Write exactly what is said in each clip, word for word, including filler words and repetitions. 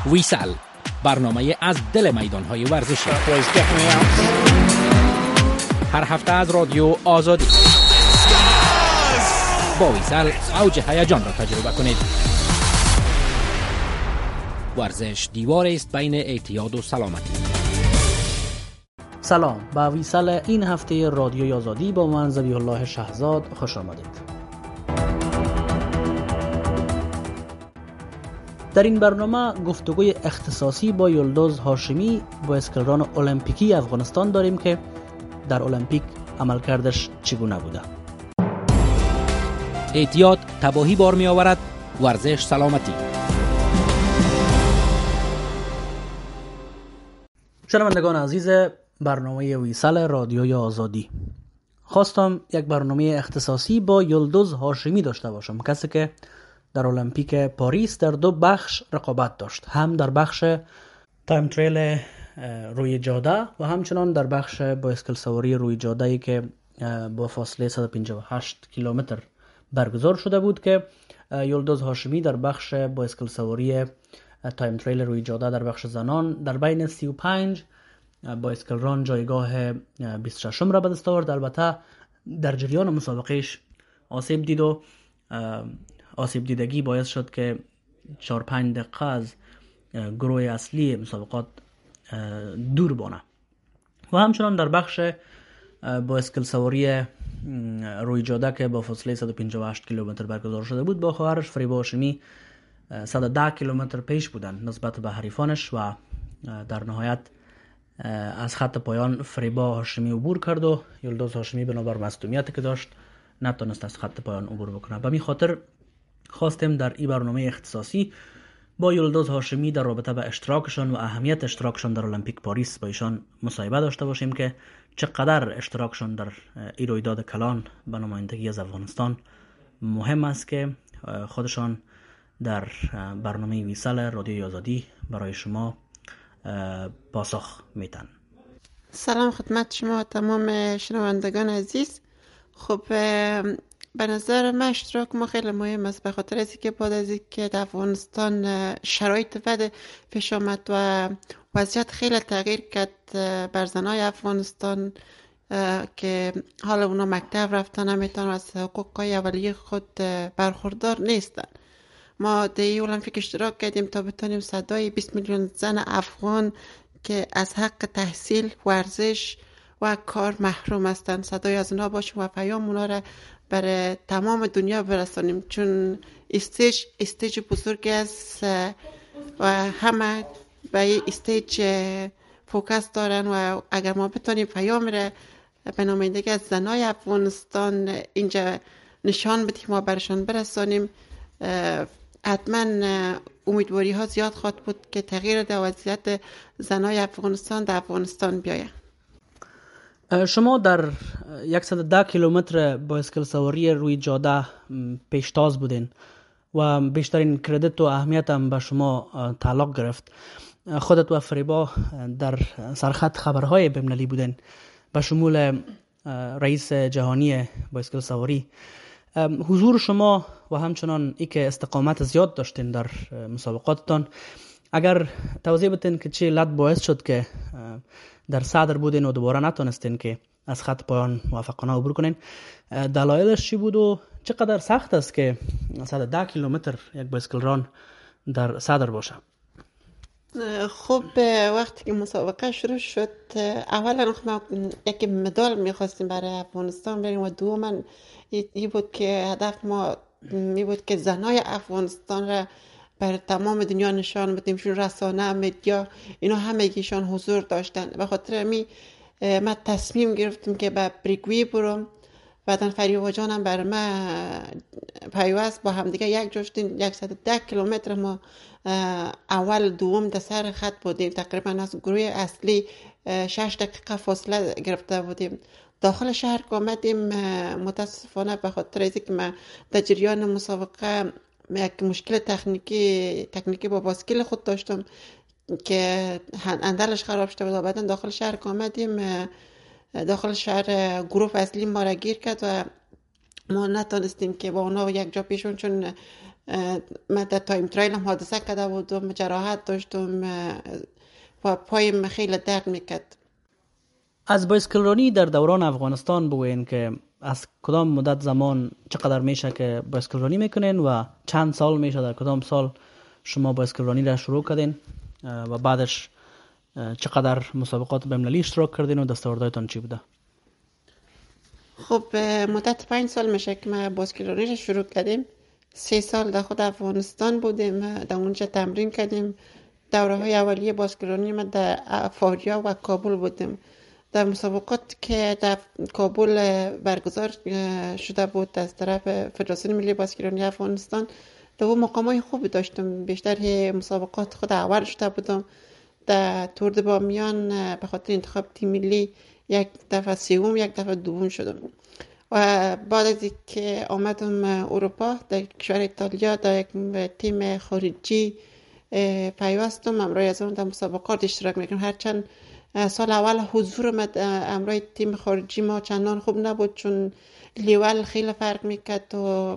ویسل، برنامه از دل میدان‌های ورزشی. هر هفته از رادیو آزادی. با ویسل اوج هیجان را تجربه کنید. ورزش دیوار است بین اعتیاد و سلامتی. سلام، با ویسل این هفته رادیوی آزادی با من ذبیح الله شهزاد خوش آمدید. در این برنامه گفتگوی اختصاصی با یلدوز هاشمی، بازیکن المپیکی افغانستان داریم که در المپیک عملکردش چگونه بوده. اعتیاد تباهی بار می آورد، ورزش سلامتی. شنوندگان عزیز برنامه ویسل رادیوی آزادی، خواستم یک برنامه اختصاصی با یلدوز هاشمی داشته باشم، کسی که در المپیک پاریس در دو بخش رقابت داشت، هم در بخش تایم تریل روی جاده و همچنان در بخش بایسکل سواری روی جاده‌ای که با فاصله صد و پنجاه و هشت کیلومتر برگزار شده بود که یلدوز هاشمی در بخش بایسکل سواری تایم تریل روی جاده در بخش زنان در بین سی و پنج بایسکل ران جایگاه بیست و شش را به دست آورد. البته در جریان مسابقهش آسیب دید و آسیب دیدگی باعث شد که چهار پنج دقیقه از گروه اصلی مسابقات دور بانه. و همچنان در بخش بایسکل سواری روی جاده که با فاصله صد و پنجاه و هشت کیلومتر برگزار شده بود، با خواهرش فریبا هاشمی صد و ده کیلومتر پیش بودند نسبت به حریفانش و در نهایت از خط پایان فریبا هاشمی عبور کرد و یلدوز هاشمی بنابر مصدومیتی که داشت نتونست از خط پایان عبور بکنه. به می خاطر خواستیم در این برنامه اختصاصی با یلدوز هاشمی در رابطه به اشتراکشان و اهمیت اشتراکشان در المپیک پاریس با ایشان مصاحبه داشته باشیم که چقدر اشتراکشان در این رویداد کلان به نمایندگی از افغانستان مهم است که خودشان در برنامه ویسل رادیوی آزادی برای شما پاسخ میتن. سلام خدمت شما تمام شنوندگان عزیز. خب به نظر من اشتراک ما خیلی مهم است، به خاطر از اینکه بعد از اینکه در افغانستان شرایط بد پیش آمد و وضعیت خیلی تغییر کرد بر زنای افغانستان که حالا اونا مکتب رفتن نمیتونن از حقوقهای اولیه خود برخوردار نیستن. ما در این المپیک اشتراک کردیم تا بتونیم صدای بیست میلیون زن افغان که از حق تحصیل، ورزش و کار محروم هستند صدای از اونا باشیم و پیام اونا را برای تمام دنیا برسانیم، چون استیج استیج بزرگی است و همه به این استیج فوکس دارن و اگر ما بتونیم پیام را به نمایندگی از زنای افغانستان اینجا نشان بدیم و برشان برسانیم، حتما امیدواری ها زیاد خواهد بود که تغییر در وضعیت زنای افغانستان در افغانستان بیاید. شما در صد و ده کیلومتر بایسکل سواری روی جاده پیشتاز بودین و بیشترین کردیت و اهمیت هم به شما تعلق گرفت. خودت و فریبا در سرخط خبرهای بین‌المللی بودین به شمول رئیس جهانی بایسکل سواری. حضور شما و همچنان ای که استقامت زیاد داشتین در مسابقاتتان، اگر توضیح بدین که چه علت باعث شد که در صدر بودین و دوباره نتونستین که از خط پایان موفقانه عبور کنین، دلایلش چی بود و چقدر سخت است که صد و ده کیلومتر یک بایسکل ران در صدر باشه؟ خب وقتی که مسابقه شروع شد، اولا ما یک مدال میخواستیم برای افغانستان بریم و دوما این بود که هدف ما می بود که زنای افغانستان را بر تمام دنیا نشان بدیم، چون رسانه، مدیا اینا همگیشان حضور داشتن. به خاطر می من تصمیم گرفتم که به بریگوی برم. بعدن فریبا جانم بر ما پیوست با هم دیگه یک جفتین صد و ده کیلومتر ما اول دوم در سر خط بودیم، تقریبا از گروه اصلی شش دقیقه فاصله گرفته بودیم. داخل شهر که آمدیم متاسفانه به خاطر اینکه که من در جریان مسابقه یک مشکل تکنیکی تکنیکی با باسکل خود داشتم که اندلش خراب شده بود. بعدن داخل شهر که آمدیم داخل شهر گروه اصلی ما را گیر کرد و ما نتونستیم که با اونا یک جا پیشون، چون من در تایم ترایل هم حادثه کرده بودم، جراحت داشتم و پایم خیلی درد میکرد. از بایسکل رانی در دوران افغانستان بگوین که از کدام مدت زمان چقدر میشه که بایسکل رانی میکنین و چند سال میشه در کدام سال شما بایسکل رانی را شروع کردین و بعدش چقدر مسابقات بین‌المللی اشتراک کردین و دستاوردهایتان چی بوده؟ خب مدت پنج سال میشه که ما بایسکل رانی را شروع کردیم. سه سال در خود افغانستان بودیم، در اونجا تمرین کردیم. دوره های اولیه بایسکل رانی ما در فاریا و کابل بودیم. در مسابقات که در کابل برگزار شده بود از طرف فدراسیون ملی بایسکل رانی افغانستان، در اون مقامای خوبی داشتم. بیشتر مسابقات خود اول شده بودم. در تور د بامیان به خاطر انتخاب تیم ملی یک دفعه سوم، یک دفعه دوم شدم. و بعد از اینکه آمدم اروپا، در کشور ایتالیا در یک تیم خارجی پیوستم. امروز از اون در مسابقات اشتراک میکنم. هرچند سال اول حضور ما امروز تیم خارجی ما چندان خوب نبود، چون لیول خیلی فرق میکرد و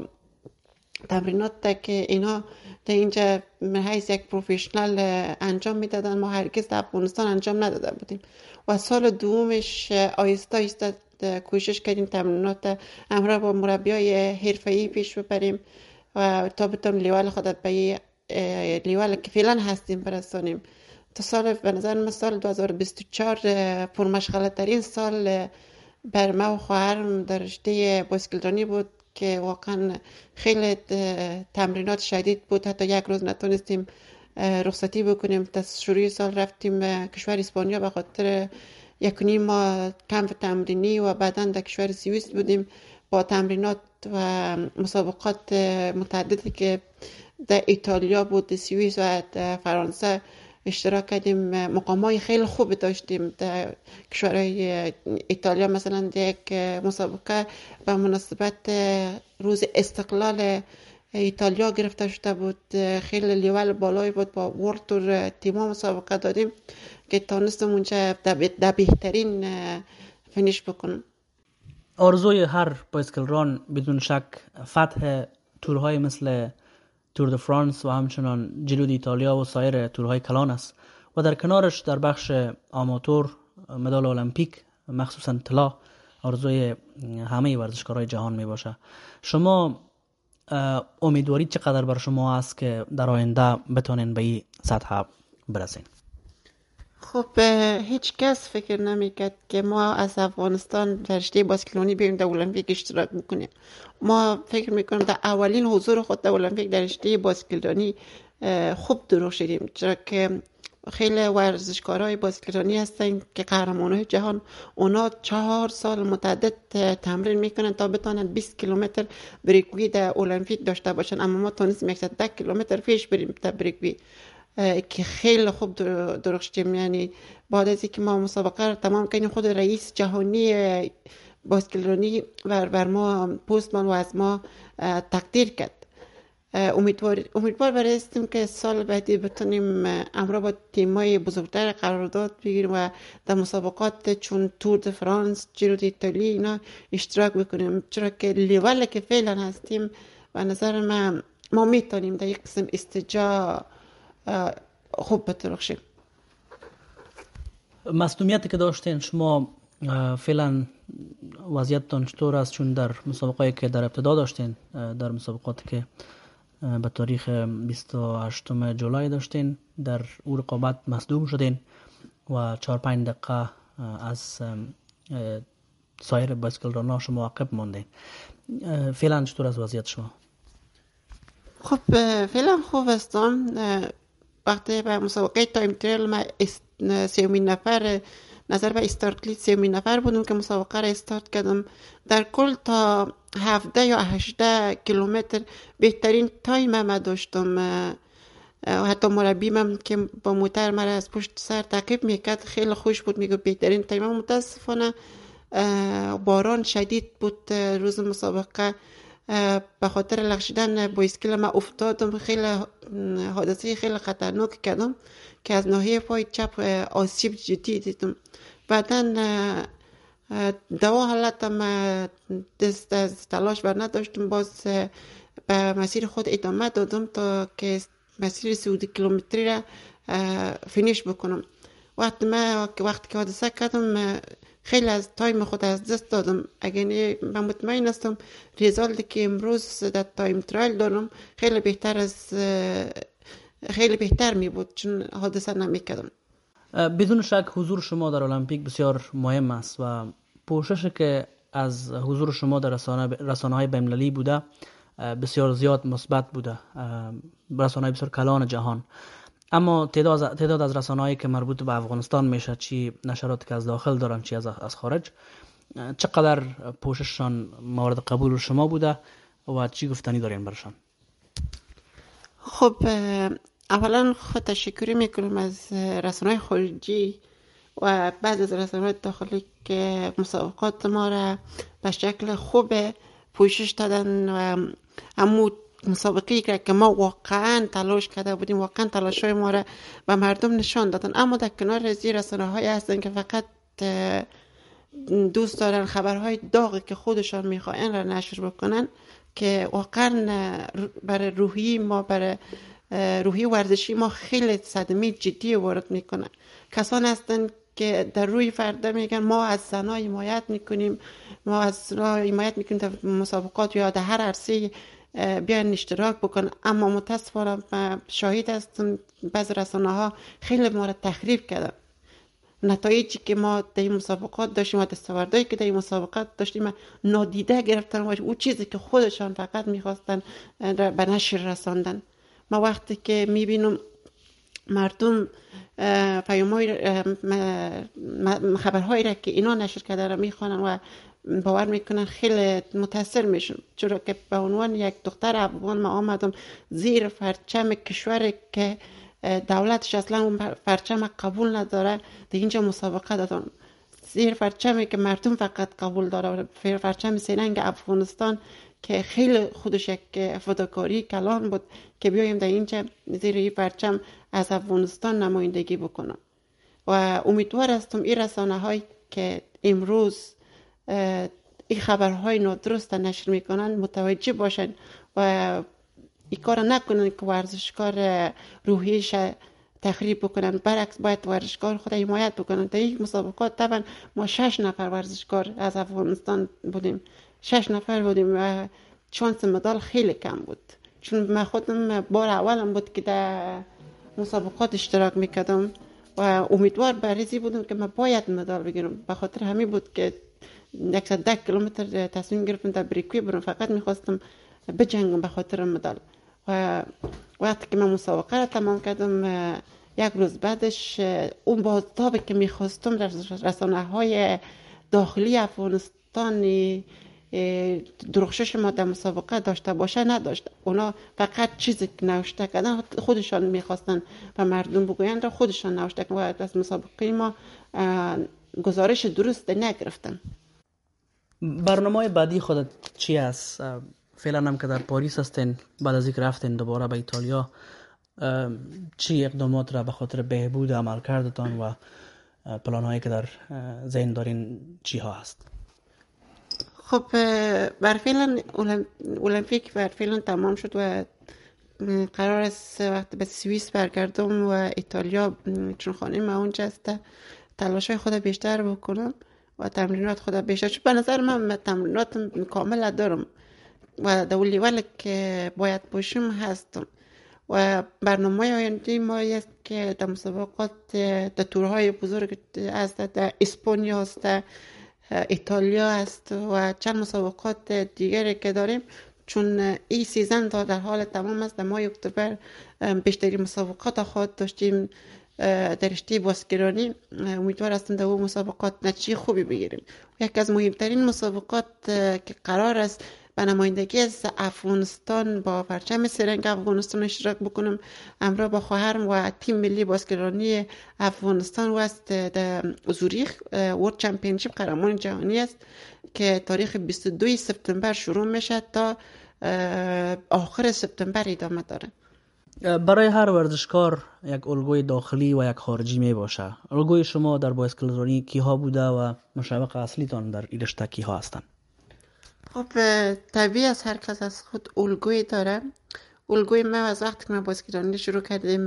تمرینات که اینا در اینجا حیث یک پروفیشنال انجام میدادن، ما هرگز در افغانستان انجام نداده بودیم. و سال دومش آیسته آیسته کوشش کردیم تمرینات امروز با مربیای حرفه‌ای پیش ببریم و تا بتونیم لیول خودت به لیول که فعلا هستیم برسانیم. تا سال به نظر من سال دو هزار و بیست و چهار پرمشغله ترین سال بر ما و خواهرم در رشته بایسکل رانی بود که واقعا خیلی تمرینات شدید بود. حتی یک روز نتونستیم رخصتی بکنیم. تا شروع سال رفتیم کشور اسپانیا به خاطر یک و نیم ماه کمپ تمرینی و بعدا در کشور سوئیس بودیم با تمرینات و مسابقات متعددی که در ایتالیا بود، سوئیس و فرانسه اشتراک کردیم. مقامای خیلی خوب داشتیم در کشورهای ایتالیا. مثلا در یک مسابقه به مناسبت روز استقلال ایتالیا گرفته شده بود، خیلی لیول بالایی بود. با ورلد تور تیما مسابقه دادیم که تانستم اونجا در بهترین فینیش بکنم. آرزوی هر بایسکل ران بدون شک فتح تورهای مثل تور د فرانس و همچنان جیرو د ایتالیا و سایر تورهای کلان است و در کنارش در بخش آماتور مدال المپیک مخصوصا طلا آرزوی همه ورزشکارهای جهان می باشه. شما امیدواری چقدر بر شما است که در آینده بتونین به این سطح برسین؟ خب هیچ کس فکر نمیکرد که ما از افغانستان در رشته بایسکل رانی بریم در المپیک اشتراک میکنیم. ما فکر میکنم در اولین حضور خود در المپیک در رشته بایسکل رانی خوب درخشیدیم، چرا که خیلی ورزشکارای بایسکل رانی هستن که قهرمانای جهان. اونا چهار سال متعدد تمرین میکنن تا بتونن بیست کیلومتر بریکوی در المپیک داشته باشن، اما ما تونستیم صد و ده کیلومتر پیش بریم در بریکوی که خیلی خوب درخشیدیم. یعنی بعد از اینکه ما مسابقه رو تمام کردیم، خود رئیس جهانی بایسکل رانی بر ما پستمان و از ما تقدیر کرد. امیدوار امیدوار برستیم که سال بعدی بتونیم امرا با تیمای بزرگتر قرارداد بگیریم و در مسابقات چون تور د فرانس، جیرو د ایتالیا اینا اشتراک بکنیم، چرا که لیول که فعلا هستیم و نظر من ما میتونیم در یک قسم استجا خوب بترخشیم. مصدومیتی که داشتین شما فعلا وضعیتتان چطور است؟ چون در مسابقاتی که در ابتدا داشتین، در مسابقاتی که به تاریخ بیست و هشتم جولای داشتین، در او رقابت مصدوم شدین و چهار پنج دقیقه از سایر بایسکل رانا شما عقب ماندین. فعلا چطور است وضعیت شما؟ خب فعلا خوب هستم. وقتی به مسابقه تایم تریل ما سیومین نفر نظر به استارت لیست سیومین نفر بودم که مسابقه را استارت کردم. در کل تا هفده یا هشده کیلومتر بهترین تایم ما داشتم. حتی مربی من که با موتر مرا از پشت سر تعقیب میکرد خیلی خوش بود، میگه بهترین تایم. متاسفانه باران شدید بود روز مسابقه، به خاطر لغزیدن بایسکل ما افتادم، خیلی حادثه خیلی خطرناک کردم که از ناحیه پای چپ آسیب جدی دیدم. بعدا دوا حالتم دست از تلاش بر نداشتم، باز به مسیر خود ادامه دادم تا که مسیر سی کیلومتری را فینیش بکنم. وقتی من وقتی که حادثه کردم خیلی از تایم خود از دست دادم. اگر من مطمئن هستم ریزالتی که امروز در تایم ترایل دارم خیلی بهتر از خیلی بهتر می بود چون حادثه نمی کردم. بدون شک حضور شما در المپیک بسیار مهم است و پوششی که از حضور شما در رسانه رسانه‌های بین‌المللی بوده بسیار زیاد مثبت بوده، رسانه‌های بسیار کلان جهان. اما تعداد تعداد از رسانه‌هایی که مربوط به افغانستان میشه، چی نشراتی که از داخل دارن چی از از خارج، چقدر پوشششان مورد قبول شما بوده و چی گفتنی دارین برشان؟ خب اولا خود تشکری میکنم از رسانه‌های خارجی و بعضی از رسانه‌های داخلی که مسابقات ما را به شکل خوب پوشش دادن و همون مسابقی که ما واقعا تلاش کرده بودیم، واقعا تلاش‌های ما را به مردم نشان دادن. اما در کنار از این رسانه‌های هستن که فقط دوست دارن خبرهای داغی که خودشان میخواین را نشر بکنن که واقعا برای روحی ما، برای روحی ورزشی ما خیلی صدمه جدی وارد میکنن. کسان هستن که در روی فرده میگن ما از زنها حمایت میکنیم، ما از زنها حمایت میکنیم در مسابقات یا در هر عرصه بیان اشتراک بکن. اما متاسفانه شاهد هستم بعض رسانه ها خیلی ما را تخریب کردن. نتایجی که ما در این مسابقات داشتیم و دستاوردهایی که در این مسابقات داشتیم نادیده گرفتن و اون چیزی که خودشان فقط میخواستن به نشر رساندن. ما وقتی که میبینم مردم پیام‌های خبرهایی را که اینا نشر کرده را میخوانن و باور میکنن خیلی متاثر میشن، چرا که به عنوان یک دختر افغان ما آمدم زیر پرچم کشوری که دولتش اصلا اون پرچم قبول نداره در اینجا مسابقه دادم، زیر پرچمی که مردم فقط قبول داره، پرچم سرنگ افغانستان که خیلی خودش یک فداکاری کلان بود که بیایم در اینجا زیر این پرچم از افغانستان نمایندگی بکنم. و امیدوار هستم این رسانه هایی که امروز این خبرهای نادرست نشر میکنن متوجه باشن و این کار نکنن که ورزشکار روحیش تخریب بکنن. برعکس باید ورزشکار خود حمایت بکنن. در این مسابقات طبعا ما شش نفر ورزشکار از افغانستان بودیم، شش نفر بودیم و شانس مدال خیلی کم بود، چون من خودم بار اولم بود که در مسابقات اشتراک میکردم و امیدوار بریزی بودم که من باید مدال بگیرم. به خاطر همین بود که صد و ده کیلومتر تصمیم گرفتم در بریکوی برم، فقط میخواستم بجنگم به خاطر مدال. و وقتی که من مسابقه را تمام کردم یک روز بعدش اون بازتابی که میخواستم در رسانه های داخلی افغانستان درخشش ما در مسابقه داشته باشه نداشت. اونا فقط چیزی که نوشته کردن خودشان میخواستن و مردم بگویند را خودشان نوشته کردن و از مسابقه ما گزارش درست نگرفتن. برنامه بعدی خودت چی است؟ فعلا هم که در پاریس هستین، بعد از اینکه رفتین دوباره به ایتالیا، چی اقدامات را به خاطر بهبود عمل کردتان و پلان هایی که در ذهن دارین چی ها هست؟ خب بر فعلا المپیک بر فعلا تمام شد و قرار است وقت به سوئیس برگردم و ایتالیا، چون خانه ما اونجا است، تلاش های خود بیشتر بکنم و تمرینات خود بیشتر، چون به نظر من تمرینات کامل دارم و در لیول که باید باشم هستم. و برنامه آینده ما است که در مسابقات در تورهای بزرگ است، در اسپانیا است، ایتالیا است و چند مسابقات دیگری که داریم، چون این سیزن در حال تمام است. در ماه اکتبر بیشتری مسابقات خواهد داشتیم در رشته باسکرانی. امیدوار هستم در اون مسابقات نتیجه خوبی بگیریم. یک از مهمترین مسابقات که قرار است به نمایندگی از افغانستان با پرچم سرنگ افغانستان اشتراک بکنم، همراه با خواهرم و تیم ملی باسکتبالی افغانستان است در زوریخ. ورلد چمپیونشیپ قهرمان جهانی است که تاریخ بیست و دو سپتامبر شروع میشه تا آخر سپتامبر ادامه داره. برای هر ورزشکار یک الگوی داخلی و یک خارجی می باشه. الگوی شما در باسکتبال کی ها بوده و مشوق اصلیتان در این رشته کی ها هستند؟ خب طبیعی از هر کس از خود الگویی داره. الگوی ما از وقتی که ما بازیگرانی شروع کردیم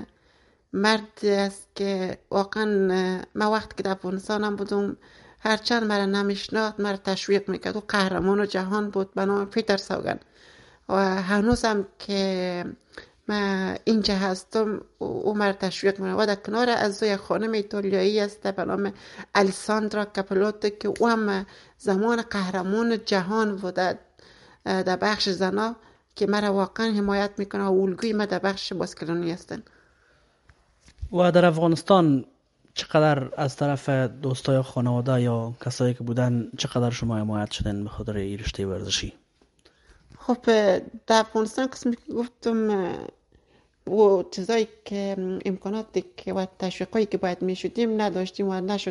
مردی است که واقعا ما وقتی که در افغانستان بودم هرچند مرا نمیشناخت مرا تشویق میکرد و قهرمان جهان بود به نام پیتر سوگن و هنوزم که من اینجا هستم او مرا تشویق میکنه و در کنار از یک خانم ایتالیایی است به نام الیساندرا کاپلوتو که او هم زمان قهرمان جهان بوده در بخش زنا که مرا واقعا حمایت میکنه و الگوی ما در بخش باسکلونی هستن. و در افغانستان چقدر از طرف دوستای خانواده یا کسایی که بودن چقدر شما حمایت شدن به خاطر این رشته ورزشی؟ خب در افغانستان قسمی که گفتم و چیزایی که امکاناتی که و تشویقایی که باید میشدیم نداشتیم و نشد.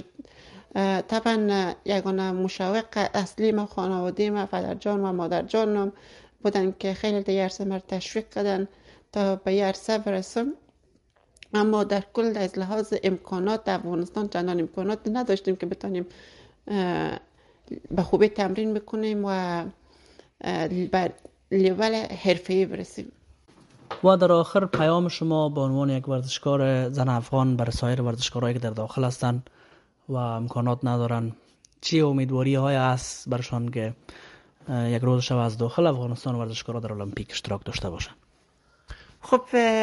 طبعا یگانه مشوق اصلی ما خانواده ما پدرجان و مادرجانم بودن که خیلی در عرصه ما تشویق کردن تا به یه عرصه برسم. اما در کل از لحاظ امکانات در افغانستان چندان امکانات نداشتیم که بتانیم به خوبی تمرین بکنیم و به لیول حرفه‌ای برسیم. و در آخر پیام شما به عنوان یک ورزشکار زن افغان برای سایر ورزشکارایی که در داخل هستند و امکانات ندارن چی امیدواری های است برشان که یک روز شب از داخل افغانستان ورزشکارا در المپیک اشتراک داشته باشن؟ خب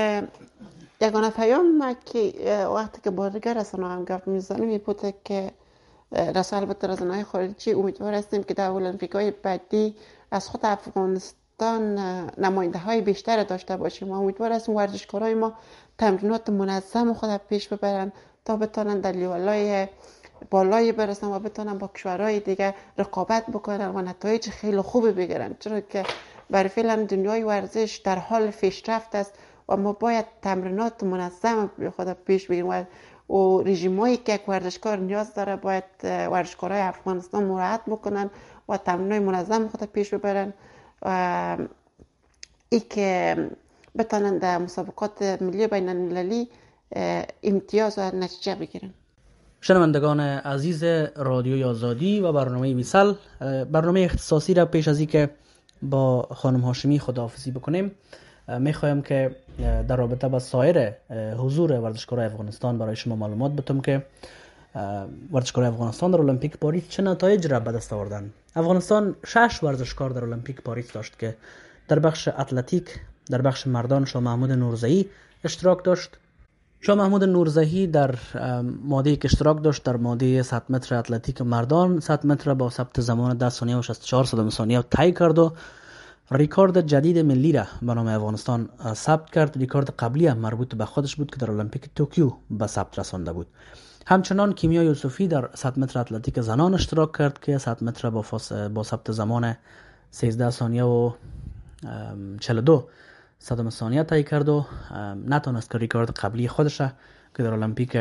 یگانه پیام که وقتی که با دیگر رسانه هم گفت میزنیم این بوده که رسانه البته رسانه‌های خارجی امیدوار هستیم که در المپیک‌های بعدی از خود افغانستان نماینده های بیشتر داشته باشیم و امیدوار هستیم ورزشکارای ما تمرینات منظم خود پیش ببرن تا بتونن در لیولای بالایی برسن و بتونن با کشورهای دیگه رقابت بکنن و نتایج خیلی خوبی بگیرن، چرا که برای فعلا دنیای ورزش در حال پیشرفت است و ما باید تمرینات منظم خود پیش بگیریم و و رژیمایی که یک ورزشکار نیاز داره باید ورزشکارای افغانستان مراعات بکنن و تمرینای منظم خود پیش ببرن و ای که بتونن در مسابقات ملی بین المللی امتیاز و نتیجه بگیرن. شنوندگان عزیز رادیوی آزادی و برنامه ویسل، برنامه اختصاصی را پیش از این که با خانم هاشمی خداحافظی بکنیم میخوایم که در رابطه با سایر حضور ورزشکارای افغانستان برای شما معلومات بدم که ورزشکارای افغانستان در المپیک پاریس چه نتایج را به دست آوردند. افغانستان شش ورزشکار در المپیک پاریس داشت که در بخش اتلتیک در بخش مردان شاه محمود نورزهی اشتراک داشت. شاه محمود نورزهی در ماده که اشتراک داشت در ماده صد متر اتلتیک مردان صد متر با ثبت زمان ده ثانیه و شصت و چهار صدم ثانیه طی کرد و ریکورد جدید ملی را به نام افغانستان ثبت کرد. ریکورد قبلی هم مربوط به خودش بود که در المپیک توکیو به ثبت رسانده بود. همچنان کیمیا یوسفی در صد متر اتلتیک زنان اشتراک کرد که صد متر با با ثبت زمان سیزده ثانیه و چهل و دو صدم ثانیه طی کرد و نتونست که ریکورد قبلی خودش را که در المپیک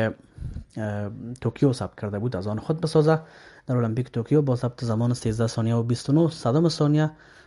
توکیو ثبت کرده بود از آن خود بسازه. در المپیک توکیو با ثبت زمان سیزده ثانیه و بیست و نه صدم ثانیه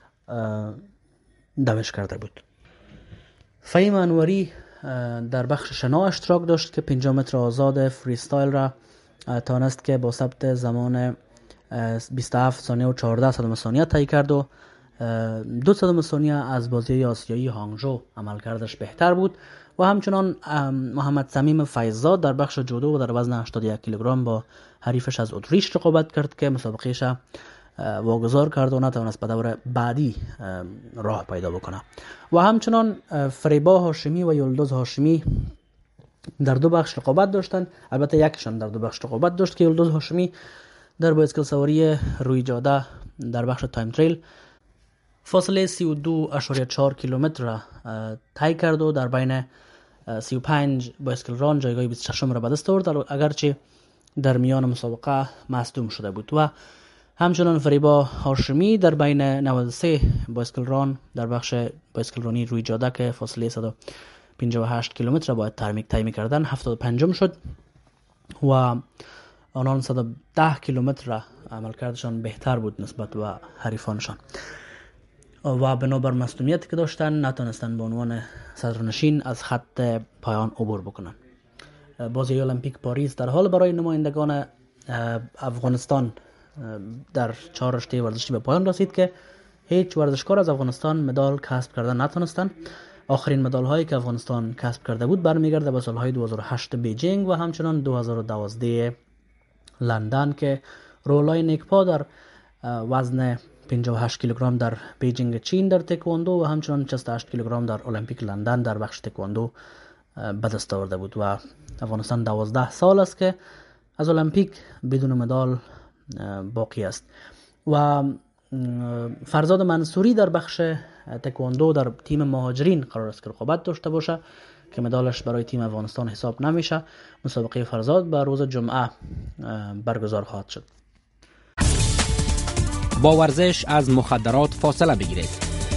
دمش کرده بود. فهیم انوری در بخش شنا اشتراک داشت که پنجاه متر آزاد فریستایل را توانست که با ثبت زمان بیست و هفت ثانیه و چهارده صدم ثانیه طی کرد و دو صدم ثانیه از بازی آسیایی هانگژو عملکردش بهتر بود. و همچنان محمد صمیم فیضزاد در بخش جودو و در وزن هشتاد و یک کیلوگرم با حریفش از اتریش رقابت کرد که مسابقهش واگذار کرد و نتوانست به دور بعدی راه پیدا بکنه. و همچنان فریبا هاشمی و یلدز هاشمی در دو بخش رقابت داشتند، البته یکشان در دو بخش رقابت داشت که یلدز هاشمی در بایسکل سواری روی جاده در بخش تایم تریل فاصله سی و دو اشاریه چهار کیلومتر را طی کرد و در بین سی و پنج بایسکل ران جایگاه بیست و شش را به دست آورد، اگرچه در میان مسابقه مصدوم شده بود. و همچنان فریبا هاشمی در بین نود و سه بایسکل ران در بخش بایسکل رانی روی جاده که فاصله صد و پنجاه و هشت کیلومتر را باید ترمیک طی می‌کردند هفتاد و پنجم شد و آنان صد و ده کیلومتر را عملکردشان بهتر بود نسبت به حریفانشان و بنابر مصدومیتی که داشتن نتونستن به عنوان صدرنشین از خط پایان عبور بکنن. بازی المپیک پاریس در حال برای نمایندگان افغانستان در چهار رشته ورزشی به پایان رسید که هیچ ورزشکار از افغانستان مدال کسب کردن نتونستن. آخرین مدال هایی که افغانستان کسب کرده بود برمیگرده به سالهای دو هزار و هشت بیجینگ و همچنان دو هزار و دوازده لندن که رولای نیکپا در وزن پنجاه و هشت کیلوگرم در بیجینگ چین در تکواندو و همچنان شصت و هشت کیلوگرم در المپیک لندن در بخش تکواندو به دست آورده بود و افغانستان دوازده سال است که از المپیک بدون مدال باقی است. و فرزاد منصوری در بخش تکواندو در تیم مهاجرین قرار است که رقابت داشته باشه که مدالش برای تیم افغانستان حساب نمیشه. مسابقه فرزاد به روز جمعه برگزار خواهد شد. با ورزش از مخدرات فاصله بگیرید.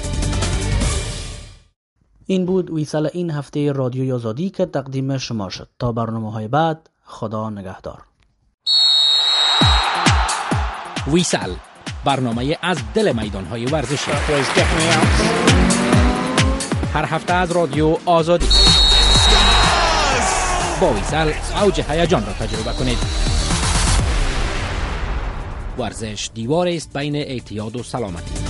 این بود ویسال این هفته رادیوی آزادی که تقدیم شما شد. تا برنامه‌های بعد، خدا نگهدار. ویسال، برنامه از دل میدان‌های ورزشی. هر هفته از رادیو آزادی. با ویسال اوج هیجان را تجربه کنید. ورزش دیواری است بین اعتیاد و سلامتی.